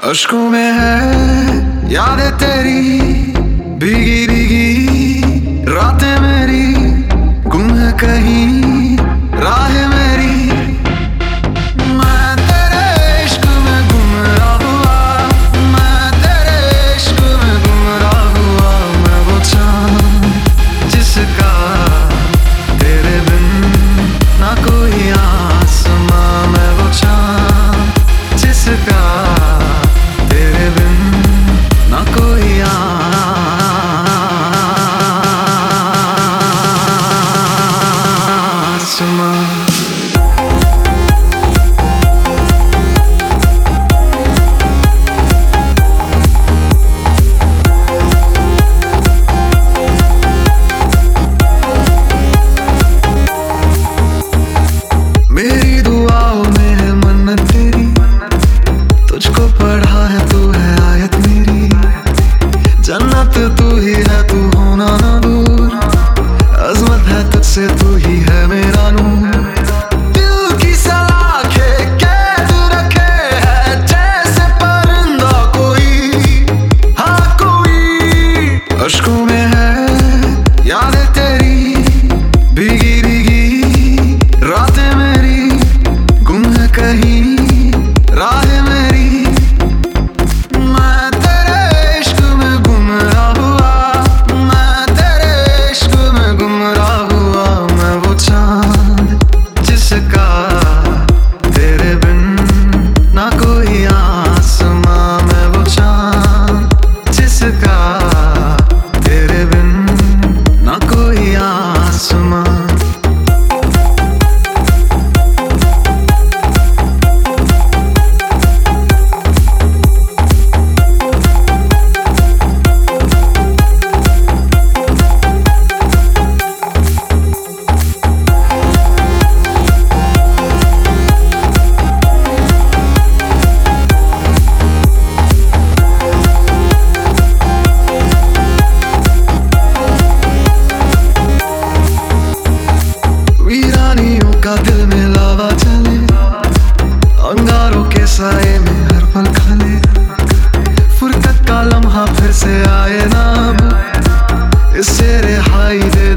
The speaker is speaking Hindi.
अश्कों में है यादें तेरी, भीगी भीगी रातें मेरी, गुम है कहीं राह मेरी। मैं तेरे इश्क में गुमराह हुआ, मैं तेरे इश्क में गुमराह हुआ। मैं वो चाँद जिसका तेरे बिन ना कोई आसमां, मैं वो चाँद जिसका तेरे बिन ना कोई आसमां। मेरी दुआओं में है मन्नत तेरी, तुझको पढ़ा है तू है आयत मेरी। जन्नत तू ही है, तू होना ना दूर, अज़मत है तुझसे, तू ही है मेरा नूर। दिल की सलाखें कैद रखे है जैसे परिंदा कोई, हाँ कोई। अश्कों में है यादें तेरी, भीगी भीगी रातें मेरी, गुम है कहीं राह मेरी। मैं तेरे इश्क में गुमराह हुआ, मैं तेरे इश्क में गुमराह हुआ। मैं वो चाँद जिसका तेरे बिन ना कोई आसमां, मैं वो चाँद जिसका तेरे बिन ना कोई आसमां। वीरानियों का दिल में लावा चले, अंगारों के साए में हर पल खले। फुर्सत का लम्हा फिर से आए ना अब, इससे रिहाई दे